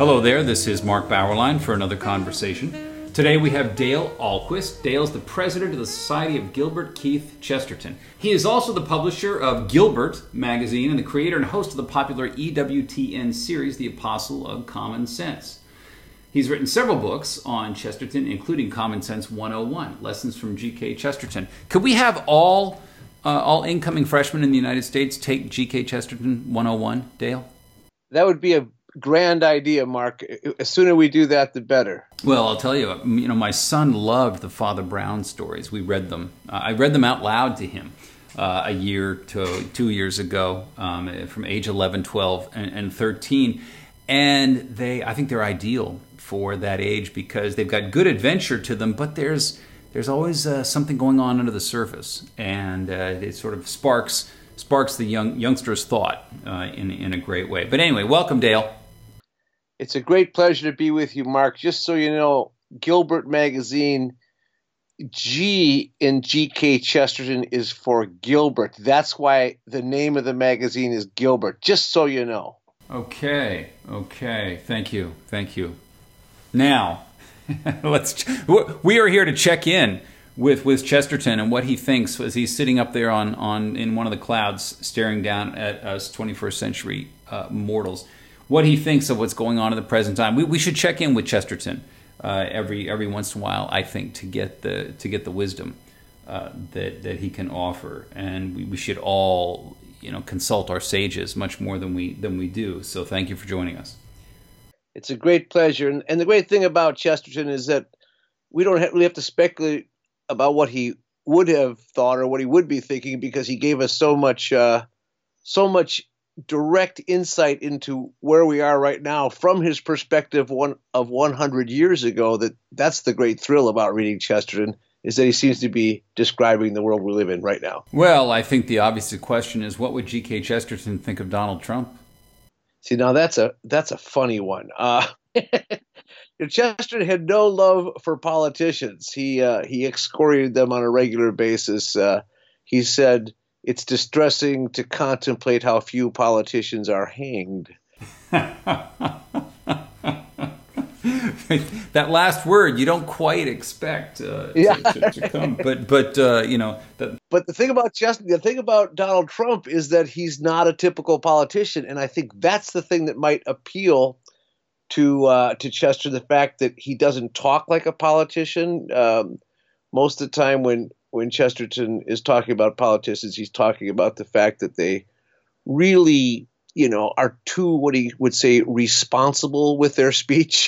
Hello there, this is Mark Bauerlein for another conversation. Today we have Dale Ahlquist. Dale's the president of the Society of Gilbert Keith Chesterton. He is also the publisher of Gilbert magazine and the creator and host of the popular EWTN series, The Apostle of Common Sense. He's written several books on Chesterton, including Common Sense 101, Lessons from G.K. Chesterton. Could we have all incoming freshmen in the United States take G.K. Chesterton 101, Dale? That would be a grand idea, Mark. The sooner we do that, the better. Well, I'll tell you, my son loved the Father Brown stories. We read them. I read them out loud to him a year to 2 years ago, from age 11, 12, and 13. And I think they're ideal for that age because they've got good adventure to them, but there's always something going on under the surface, and it sort of sparks the youngster's thought in a great way. But anyway, welcome, Dale. It's a great pleasure to be with you, Mark. Just so you know, Gilbert magazine, G in G.K. Chesterton is for Gilbert. That's why the name of the magazine is Gilbert, just so you know. Okay. Thank you. Now, we are here to check in with Chesterton and what he thinks as he's sitting up there in one of the clouds staring down at us 21st century mortals. What he thinks of what's going on in the present time. We should check in with Chesterton every once in a while, I think, to get the wisdom that he can offer, and we should all consult our sages much more than we do. So thank you for joining us. It's a great pleasure, and the great thing about Chesterton is that we don't really have to speculate about what he would have thought or what he would be thinking, because he gave us so much direct insight into where we are right now from his perspective of 100 years ago. That's the great thrill about reading Chesterton, is that he seems to be describing the world we live in right now. Well, I think the obvious question is, what would G.K. Chesterton think of Donald Trump? See, now that's a funny one. Chesterton had no love for politicians. He excoriated them on a regular basis. He said, "It's distressing to contemplate how few politicians are hanged." That last word you don't quite expect to come, but But the thing about Chesterton, the thing about Donald Trump is that he's not a typical politician, and I think that's the thing that might appeal to Chester, the fact that he doesn't talk like a politician. Most of the time when Chesterton is talking about politicians, he's talking about the fact that they really, are too, what he would say, responsible with their speech.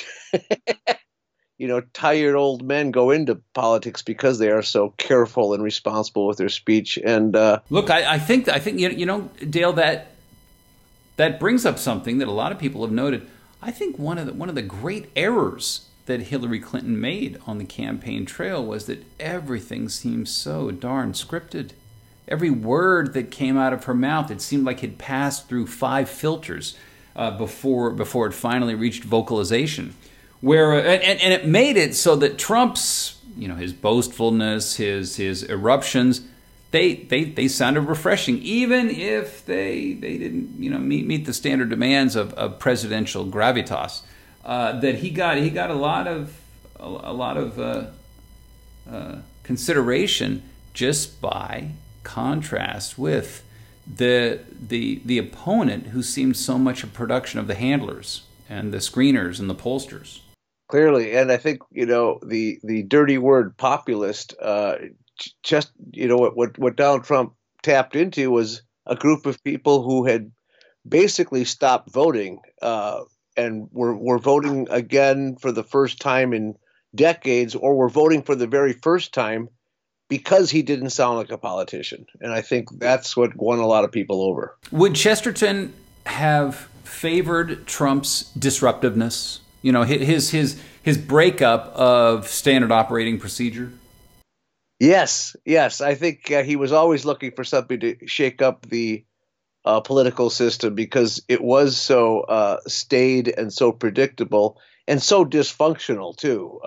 Tired old men go into politics because they are so careful and responsible with their speech. And look, I think Dale, that brings up something that a lot of people have noted. I think one of the great errors that Hillary Clinton made on the campaign trail was that everything seemed so darn scripted. Every word that came out of her mouth, it seemed like it passed through 5 filters before it finally reached vocalization. And it made it so that Trump's, his boastfulness, his eruptions, they sounded refreshing, even if they didn't meet the standard demands of presidential gravitas. That he got a lot of consideration just by contrast with the opponent, who seemed so much a production of the handlers and the screeners and the pollsters. Clearly, and I think the dirty word populist. Just what Donald Trump tapped into was a group of people who had basically stopped voting and were voting again for the first time in decades, or were voting for the very first time because he didn't sound like a politician. And I think that's what won a lot of people over. Would Chesterton have favored Trump's disruptiveness? His breakup of standard operating procedure? Yes. I think he was always looking for something to shake up the political system, because it was so staid and so predictable and so dysfunctional too.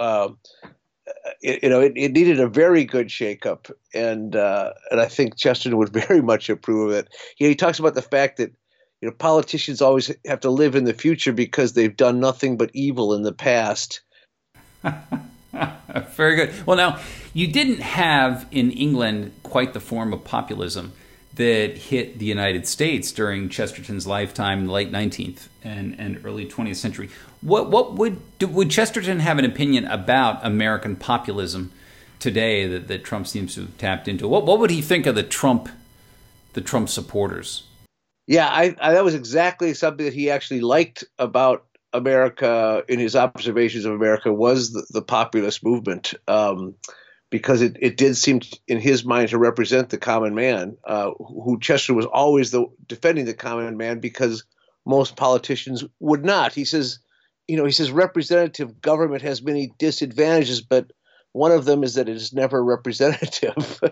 It needed a very good shakeup, and I think Chesterton would very much approve of it. He talks about the fact that politicians always have to live in the future because they've done nothing but evil in the past. Very good. Well, now, you didn't have in England quite the form of populism that hit the United States during Chesterton's lifetime in the late 19th and early 20th century. What would Chesterton have an opinion about American populism today that Trump seems to have tapped into? What would he think of the Trump supporters? Yeah, that was exactly something that he actually liked about America in his observations of America was the populist movement, because it did seem in his mind to represent the common man, who Chester was always defending the common man because most politicians would not. He says, representative government has many disadvantages, but one of them is that it is never representative.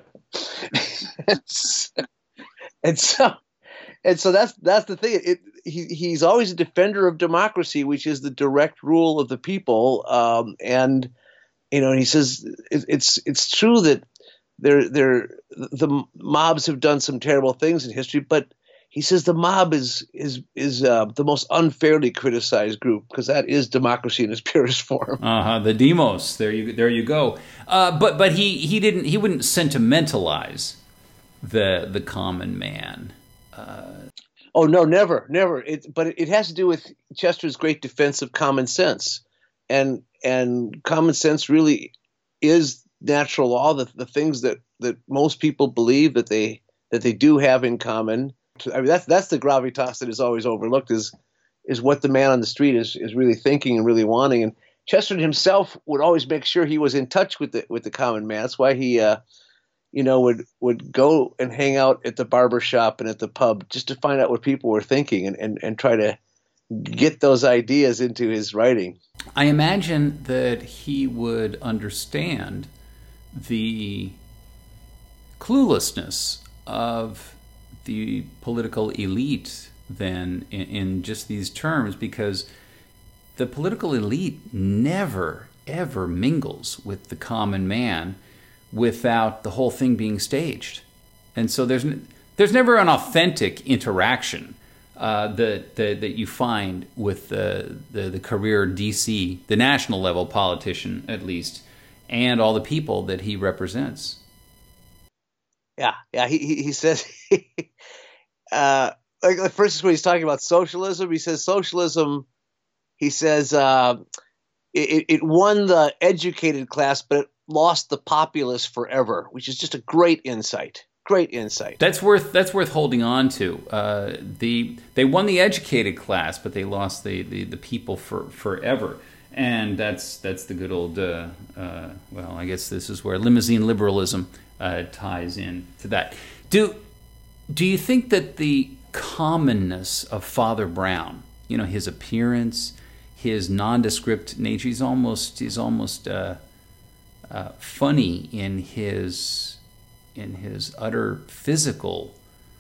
and so that's the thing. He's always a defender of democracy, which is the direct rule of the people. And he says it's true that the mobs have done some terrible things in history, but he says the mob is the most unfairly criticized group because that is democracy in its purest form. The demos. There you go. But he wouldn't sentimentalize the common man. Oh no, never. But it has to do with Chester's great defense of common sense, and common sense really is natural law. The things that most people believe that they do have in common. I mean, that's the gravitas that is always overlooked is what the man on the street is really thinking and really wanting. And Chesterton himself would always make sure he was in touch with the common man. That's why he would go and hang out at the barber shop and at the pub just to find out what people were thinking and try to get those ideas into his writing. I imagine that he would understand the cluelessness of the political elite then in just these terms, because the political elite never, ever mingles with the common man without the whole thing being staged. And so there's never an authentic interaction that you find with the career DC, the national level politician at least, and all the people that he represents. Yeah. He says, like the first is when he's talking about socialism. He says socialism. He says it won the educated class, but it lost the populace forever, which is just a great insight. Great insight. That's worth holding on to. They won the educated class, but they lost the people forever. And that's the good old. Well, I guess this is where limousine liberalism ties in to that. Do you think that the commonness of Father Brown, his appearance, his nondescript nature, he's almost funny in his utter physical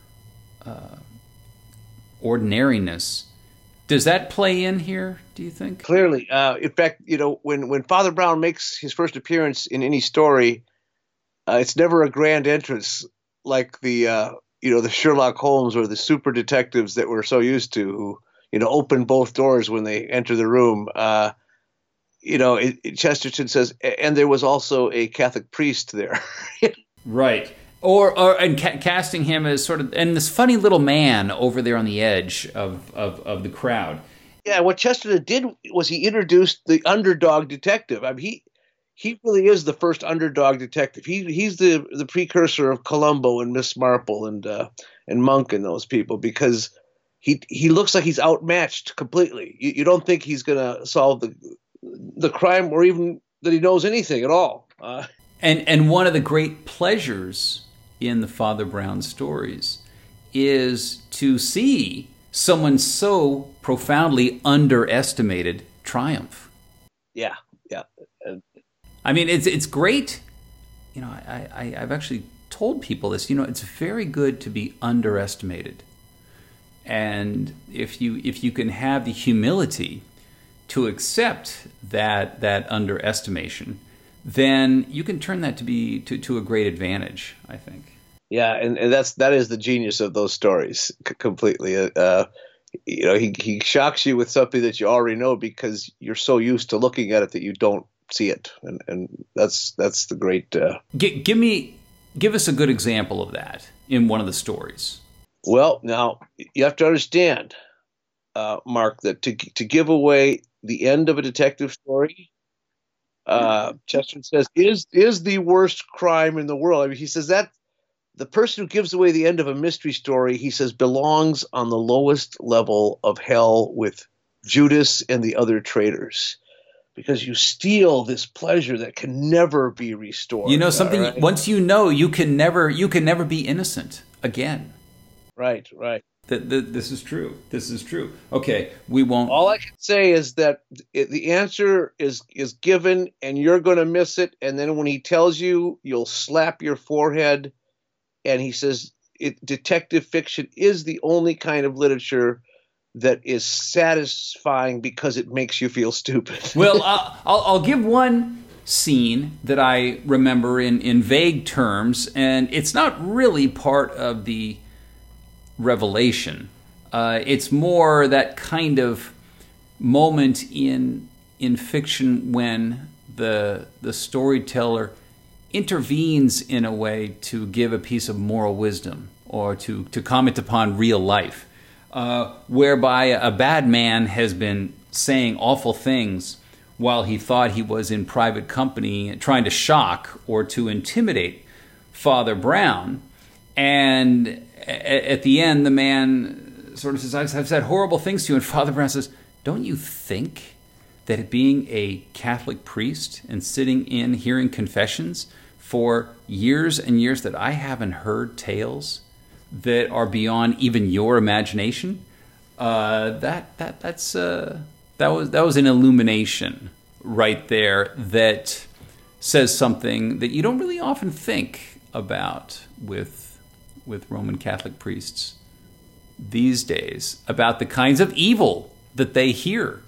ordinariness. Does that play in here, do you think? Clearly. In fact, when Father Brown makes his first appearance in any story, it's never a grand entrance like the Sherlock Holmes or the super detectives that we're so used to, who open both doors when they enter the room. Chesterton says, and there was also a Catholic priest there. Right. And casting him as sort of, and this funny little man over there on the edge of the crowd. Yeah, what Chesterton did was he introduced the underdog detective. I mean, he really is the first underdog detective. He's the precursor of Columbo and Miss Marple and Monk and those people, because he looks like he's outmatched completely. You don't think he's going to solve the crime or even that he knows anything at all. And one of the great pleasures in the Father Brown stories is to see someone so profoundly underestimated triumph. Yeah. I mean, it's great. I've actually told people this. It's very good to be underestimated, and if you can have the humility to accept that underestimation, then you can turn that to a great advantage, I think. Yeah, and that is the genius of those stories completely. He shocks you with something that you already know because you're so used to looking at it that you don't see it, and that's the great. Give us a good example of that in one of the stories. Well, now you have to understand, Mark, that to give away the end of a detective story, Chesterton says is the worst crime in the world. I mean, he says that the person who gives away the end of a mystery story, he says, belongs on the lowest level of hell with Judas and the other traitors, because you steal this pleasure that can never be You restored. know All something. right, Once you know, you can never be innocent again. right, right. This is true. This is true. Okay, we won't. All I can say is that the answer is given, and you're going to miss it. And then when he tells you, you'll slap your forehead. And he says, detective fiction is the only kind of literature that is satisfying because it makes you feel stupid. Well, I'll give one scene that I remember in vague terms, and it's not really part of the revelation. It's more that kind of moment in fiction when the storyteller intervenes in a way to give a piece of moral wisdom or to comment upon real life, whereby a bad man has been saying awful things while he thought he was in private company trying to shock or to intimidate Father Brown. And at the end, the man sort of says, I've said horrible things to you. And Father Brown says, don't you think that being a Catholic priest and sitting in hearing confessions for years and years that I haven't heard tales that are beyond even your imagination, that was an illumination right there that says something that you don't really often think about with Roman Catholic priests these days, about the kinds of evil that they hear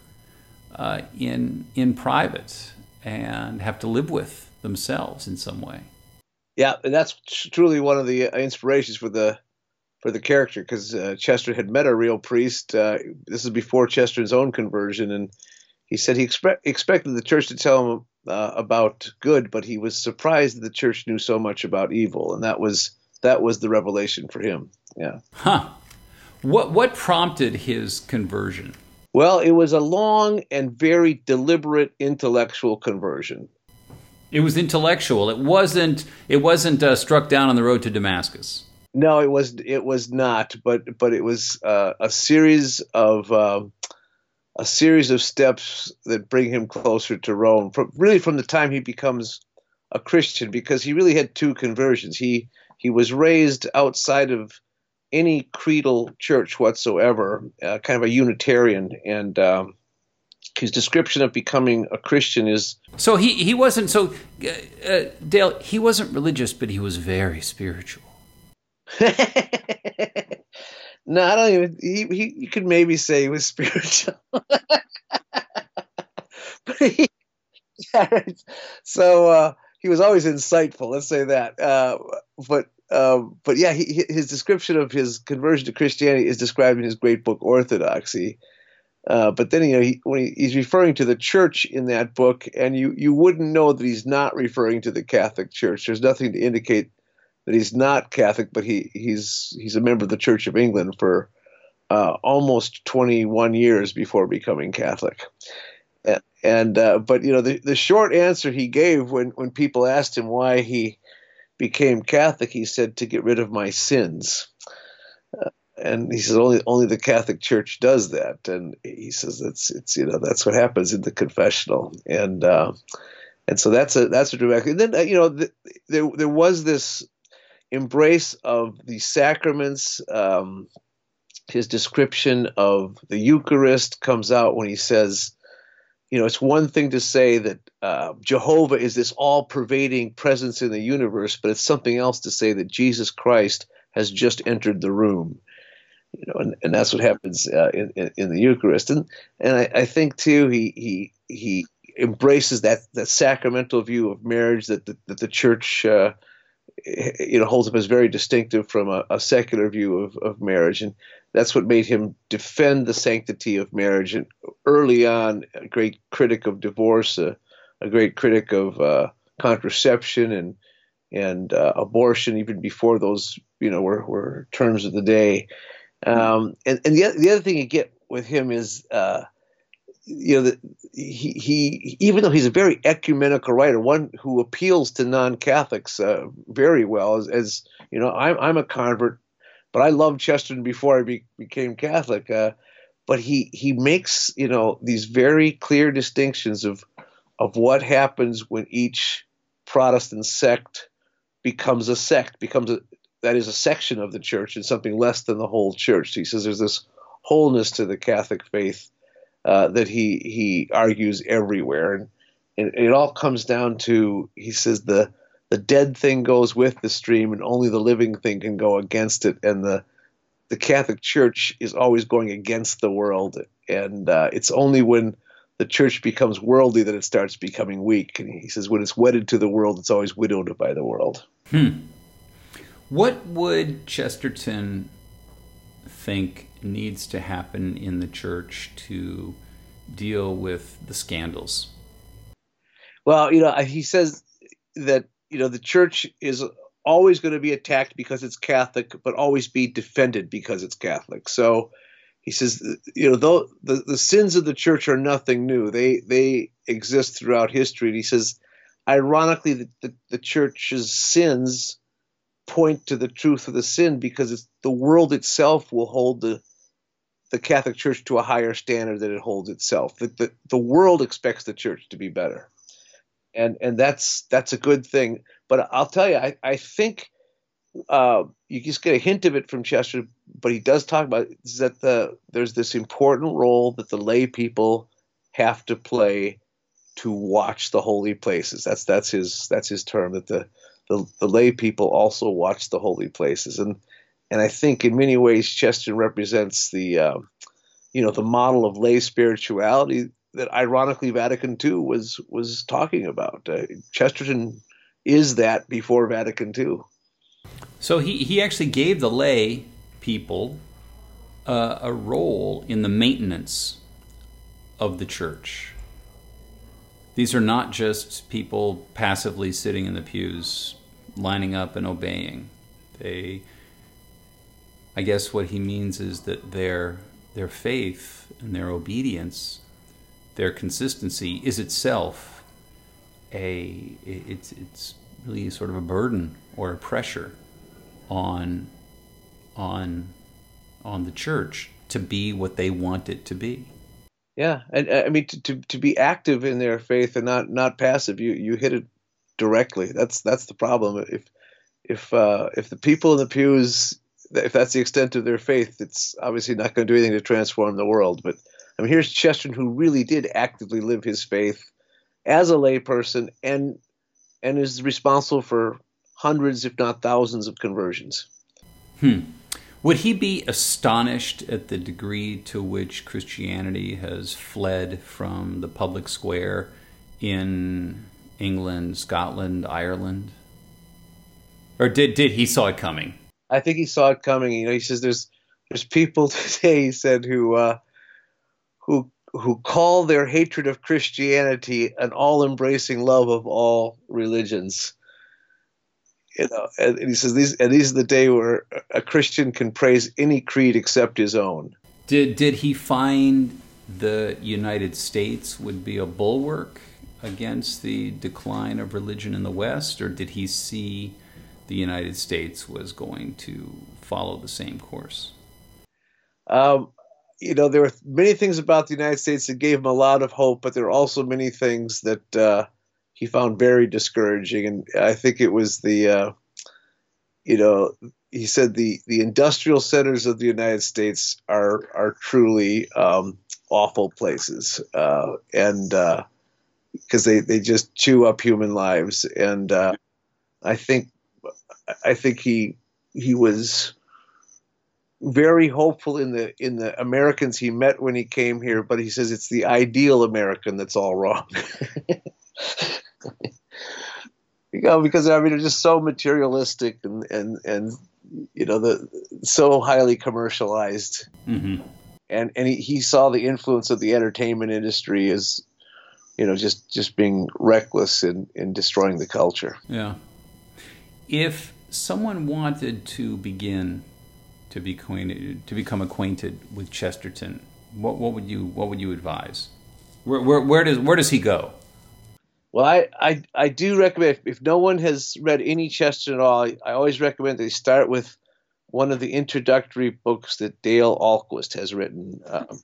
in private and have to live with themselves in some way. Yeah, and that's truly one of the inspirations for the character, because Chester had met a real priest. This is before Chesterton's own conversion, and he said he expected the church to tell him about good, but he was surprised that the church knew so much about evil, and that was the revelation for him. Yeah. Huh. What prompted his conversion? Well, it was a long and very deliberate intellectual conversion. It was intellectual. It wasn't struck down on the road to Damascus. No, it was not. But it was a series of steps that bring him closer to Rome. From the time he becomes a Christian, because he really had two conversions. He was raised outside of any creedal church whatsoever, kind of a Unitarian, and his description of becoming a Christian is... So he wasn't, Dale, he wasn't religious, but he was very spiritual. No, I don't even... You could maybe say he was spiritual. Yeah, right. So he was always insightful, let's say that. But yeah, his description of his conversion to Christianity is described in his great book Orthodoxy. But then when he's referring to the church in that book, and you wouldn't know that he's not referring to the Catholic Church. There's nothing to indicate that he's not Catholic, but he's a member of the Church of England for almost 21 years before becoming Catholic. But the short answer he gave when people asked him why he became Catholic, he said, to get rid of my sins. And he says only the Catholic Church does that, and he says that's what happens in the confessional, and so that's a dramatic. And then there was this embrace of the sacraments. His description of the Eucharist comes out when he says, it's one thing to say that Jehovah is this all-pervading presence in the universe, but it's something else to say that Jesus Christ has just entered the room. And that's what happens in the Eucharist, and I think too he embraces that sacramental view of marriage that the Church holds up as very distinctive from a secular view of marriage, and that's what made him defend the sanctity of marriage. And early on, a great critic of divorce, a great critic of contraception and abortion, even before those were terms of the day. And the other thing you get with him is that he even though he's a very ecumenical writer, one who appeals to non-Catholics very well, as I'm a convert, but I loved Chesterton before I became Catholic. But he makes these very clear distinctions of what happens when each Protestant sect becomes a sect, that is a section of the church and something less than the whole church. He says there's this wholeness to the Catholic faith that he argues everywhere, and it all comes down to, he says, the dead thing goes with the stream, and only the living thing can go against it. And the Catholic Church is always going against the world, and it's only when the church becomes worldly that it starts becoming weak. And he says when it's wedded to the world, it's always widowed by the world. What would Chesterton think needs to happen in the church to deal with the scandals? Well, he says that the church is always going to be attacked because it's Catholic, but always be defended because it's Catholic. So he says, though the sins of the church are nothing new, they exist throughout history. And he says, ironically, the church's sins point to the truth of the sin, because the world itself will hold the Catholic Church to a higher standard than it holds itself. The world expects the church to be better, and that's a good thing. But I'll tell you, I think you just get a hint of it from Chester, but he does talk about is that there's this important role that the lay people have to play to watch the holy places. That's his term, that the lay people also watch the holy places. And I think in many ways Chesterton represents the model of lay spirituality that ironically Vatican II was talking about. Chesterton is that before Vatican II. So he actually gave the lay people a role in the maintenance of the church. These are not just people passively sitting in the pews, lining up and obeying. I guess what he means is that their faith and their obedience, their consistency, is itself it's really sort of a burden or a pressure on the church to be what they want it to be. Yeah, and I mean to be active in their faith and not passive. You hit it directly. That's the problem. If the people in the pews, if that's the extent of their faith, it's obviously not going to do anything to transform the world. But I mean, here's Chesterton, who really did actively live his faith as a layperson, and is responsible for hundreds, if not thousands, of conversions. Would he be astonished at the degree to which Christianity has fled from the public square in England, Scotland, Ireland? Or did he saw it coming? I think he saw it coming. He says there's people today, he said, who call their hatred of Christianity an all-embracing love of all religions. And he says these are the day where a Christian can praise any creed except his own. Did he find the United States would be a bulwark against the decline of religion in the West, or did he see the United States was going to follow the same course? There were many things about the United States that gave him a lot of hope, but there were also many things that he found very discouraging. And I think it was he said the industrial centers of the United States are truly awful places, and because they just chew up human lives. And I think he was very hopeful in the Americans he met when he came here, but he says it's the ideal American that's all wrong. because I mean, they're just so materialistic and the so highly commercialized. Mm-hmm. And he saw the influence of the entertainment industry as just being reckless in destroying the culture. Yeah. If someone wanted to begin to become acquainted with Chesterton, what would you advise? Where does he go? Well, I do recommend, if no one has read any Chesterton at all, I always recommend they start with one of the introductory books that Dale Ahlquist has written.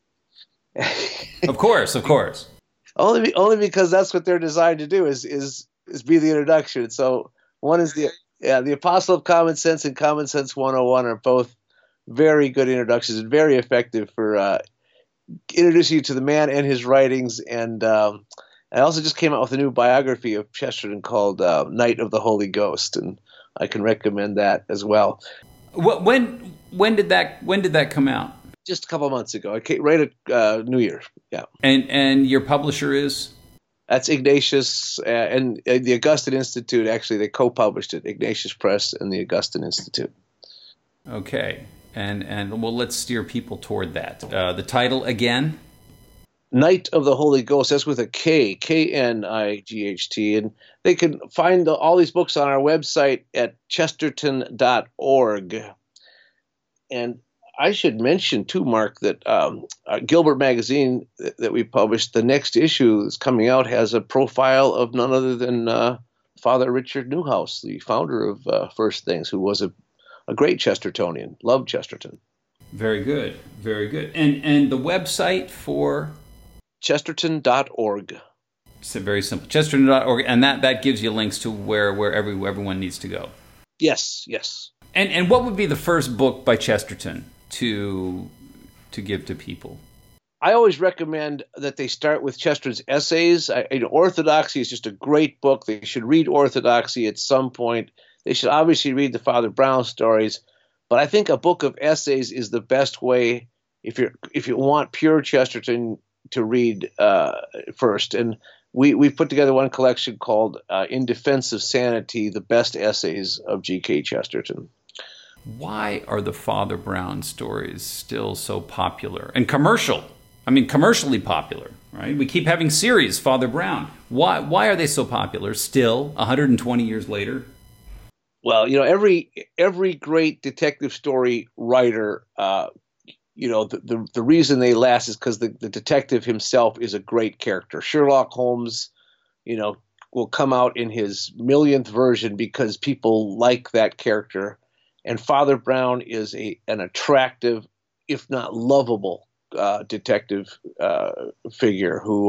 Of course. Only because that's what they're designed to do is be the introduction. So one is the Apostle of Common Sense and Common Sense 101 are both very good introductions and very effective for introducing you to the man and his writings. And I also just came out with a new biography of Chesterton called Knight of the Holy Ghost, and I can recommend that as well. When did that come out? Just a couple of months ago. I came right at New Year. Yeah. And your publisher is? That's Ignatius and the Augustine Institute. Actually, they co-published it, Ignatius Press and the Augustine Institute. Okay. And well, let's steer people toward that. The title again? Knight of the Holy Ghost. That's with a K, Knight. And they can find all these books on our website at chesterton.org. And I should mention, too, Mark, that Gilbert Magazine that we published, the next issue that's coming out, has a profile of none other than Father Richard Newhouse, the founder of First Things, who was a great Chestertonian, loved Chesterton. Very good, very good. And the website for? Chesterton.org. It's very simple, Chesterton.org, and that gives you links to where everyone needs to go. Yes. And what would be the first book by Chesterton to give to people? I always recommend that they start with Chesterton's essays. Orthodoxy is just a great book. They should read Orthodoxy at some point. They should obviously read the Father Brown stories, but I think a book of essays is the best way if you want pure Chesterton to read first. And we put together one collection called In Defense of Sanity, the best essays of G.K. Chesterton. Why are the Father Brown stories still so popular and commercial? I mean, commercially popular, right? We keep having series, Father Brown. Why are they so popular still, 120 years later? Well, every great detective story writer, the reason they last is because the detective himself is a great character. Sherlock Holmes, will come out in his millionth version because people like that character. And Father Brown is an attractive, if not lovable, detective figure who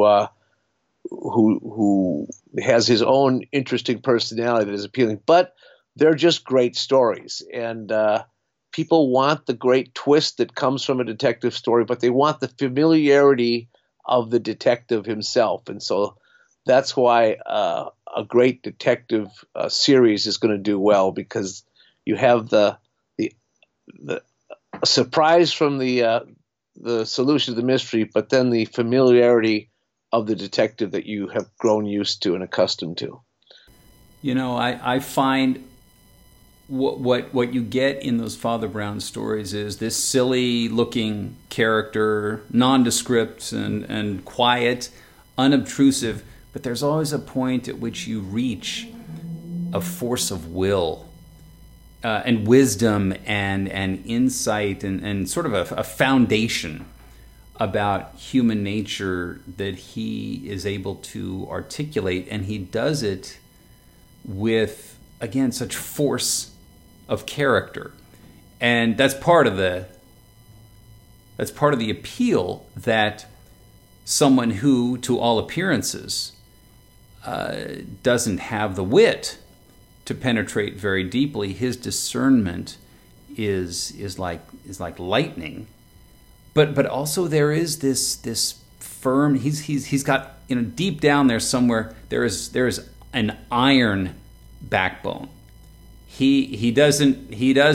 has his own interesting personality that is appealing. But they're just great stories, and people want the great twist that comes from a detective story, but they want the familiarity of the detective himself. And so that's why a great detective series is going to do well, because you have the surprise from the solution of the mystery, but then the familiarity of the detective that you have grown used to and accustomed to. I find what you get in those Father Brown stories is this silly-looking character, nondescript and quiet, unobtrusive, but there's always a point at which you reach a force of will and wisdom and insight and sort of a foundation about human nature that he is able to articulate, and he does it with, again, such force of character. And that's part of the appeal, that someone who, to all appearances, doesn't have the wit to penetrate very deeply, his discernment is like lightning. But also there is this firm. He's got, deep down there somewhere there is an iron backbone. He doesn't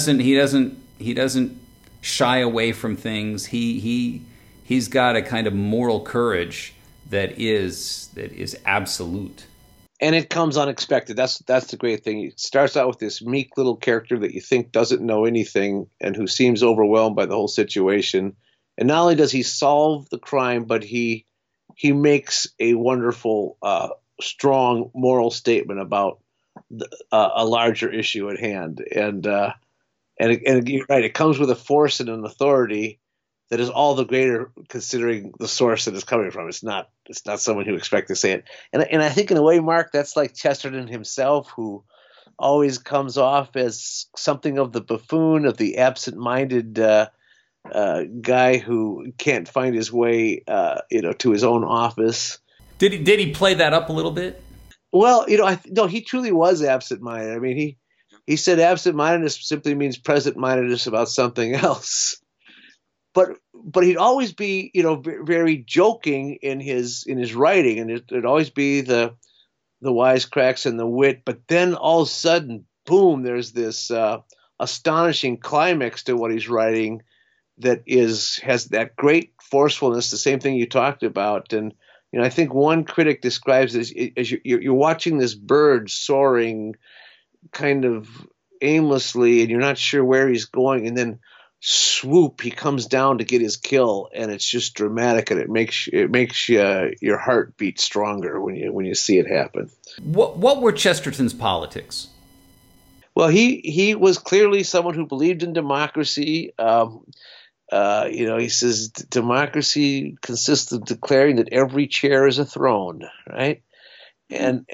shy away from things. He's got a kind of moral courage that is absolute. And it comes unexpected. That's the great thing. It starts out with this meek little character that you think doesn't know anything and who seems overwhelmed by the whole situation. And not only does he solve the crime, but he makes a wonderful, strong moral statement about a larger issue at hand. And you're right, it comes with a force and an authority that is all the greater considering the source that it's coming from. It's not someone who expects to say it. And I think in a way, Mark, that's like Chesterton himself, who always comes off as something of the buffoon, of the absent-minded guy who can't find his way, to his own office. Did he play that up a little bit? Well, no, he truly was absent-minded. I mean, he said absent-mindedness simply means present-mindedness about something else. But he'd always be, very joking in his writing, and it'd always be the wisecracks and the wit. But then all of a sudden, boom! There's this astonishing climax to what he's writing that has that great forcefulness. The same thing you talked about, and I think one critic describes this as you're watching this bird soaring, kind of aimlessly, and you're not sure where he's going, and then swoop, he comes down to get his kill, and it's just dramatic, and it makes your heart beat stronger when you see it happen. What were Chesterton's politics? Well, he was clearly someone who believed in democracy. He says democracy consists of declaring that every chair is a throne, right? And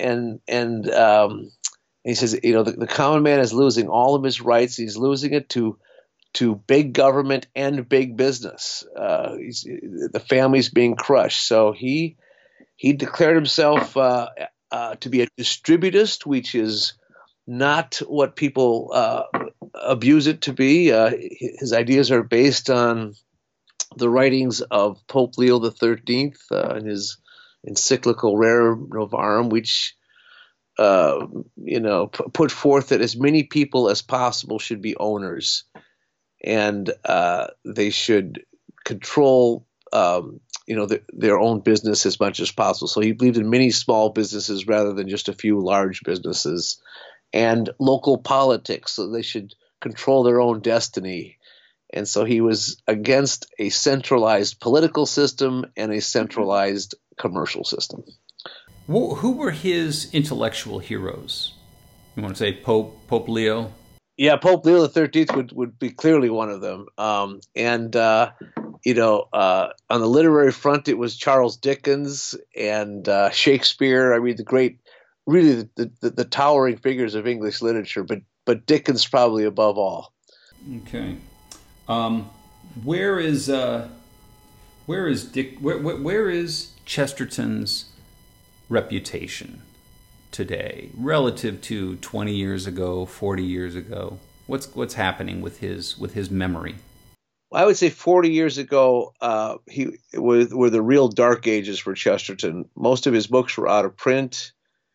he says, the common man is losing all of his rights. He's losing it to big government and big business. The family's being crushed. So he declared himself to be a distributist, which is not what people abuse it to be. His ideas are based on the writings of Pope Leo XIII and his encyclical Rerum Novarum, which put forth that as many people as possible should be owners, and they should control their own business as much as possible. So he believed in many small businesses rather than just a few large businesses, and local politics, so they should control their own destiny. And so he was against a centralized political system and a centralized commercial system. Who were his intellectual heroes? You want to say Pope Leo? Yeah, Pope Leo XIII would be clearly one of them. On the literary front, it was Charles Dickens and Shakespeare. I mean, the towering figures of English literature, but Dickens probably above all. Okay. Where is Chesterton's reputation today relative to 20 years ago, 40 years ago? What's happening with his memory? I would say 40 years ago, were the real dark ages for Chesterton. Most of his books were out of print.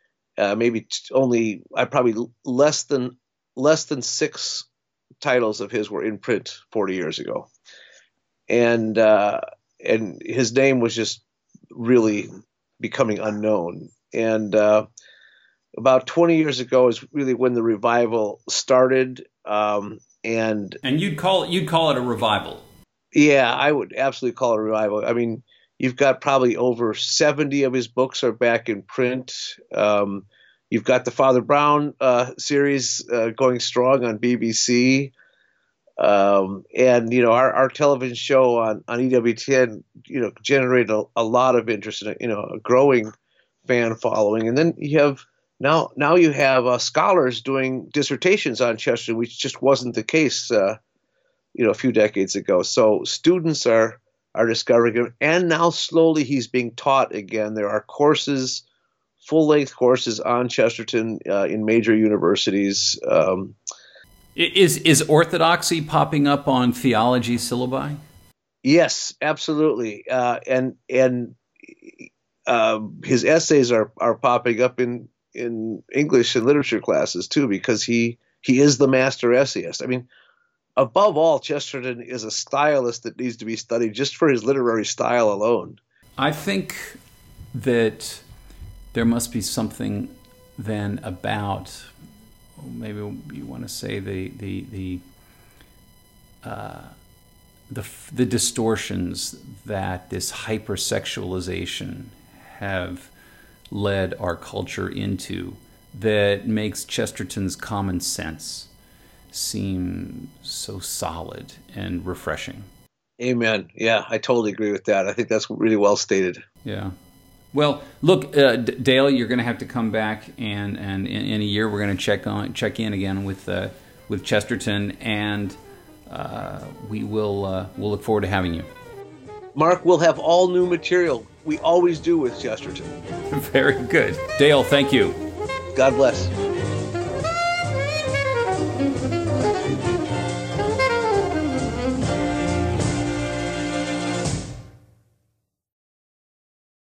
Probably less than 6 titles of his were in print 40 years ago, and his name was just really becoming unknown. And about 20 years ago is really when the revival started. And you'd call it a revival. Yeah, I would absolutely call it a revival. I mean, you've got probably over 70 of his books are back in print. You've got the Father Brown series going strong on BBC. And our television show on EWTN generated a lot of interest in a growing fan following. And then you have now you have scholars doing dissertations on Chesterton, which just wasn't the case a few decades ago. So students are discovering him, and now slowly he's being taught again. There are courses, full-length courses on Chesterton in major universities. Is orthodoxy popping up on theology syllabi? Yes, absolutely. And his essays are popping up in English and literature classes too, because he is the master essayist. I mean, above all, Chesterton is a stylist that needs to be studied just for his literary style alone. I think that there must be something than about, maybe you want to say the distortions that this hypersexualization have led our culture into, that makes Chesterton's common sense seem so solid and refreshing. Amen. Yeah, I totally agree with that. I think that's really well stated. Yeah. Well, look, Dale, you're going to have to come back, and in a year we're going to check in again with Chesterton, and we'll look forward to having you. Mark, we'll have all new material. We always do with Chesterton. Very good. Dale, thank you. God bless.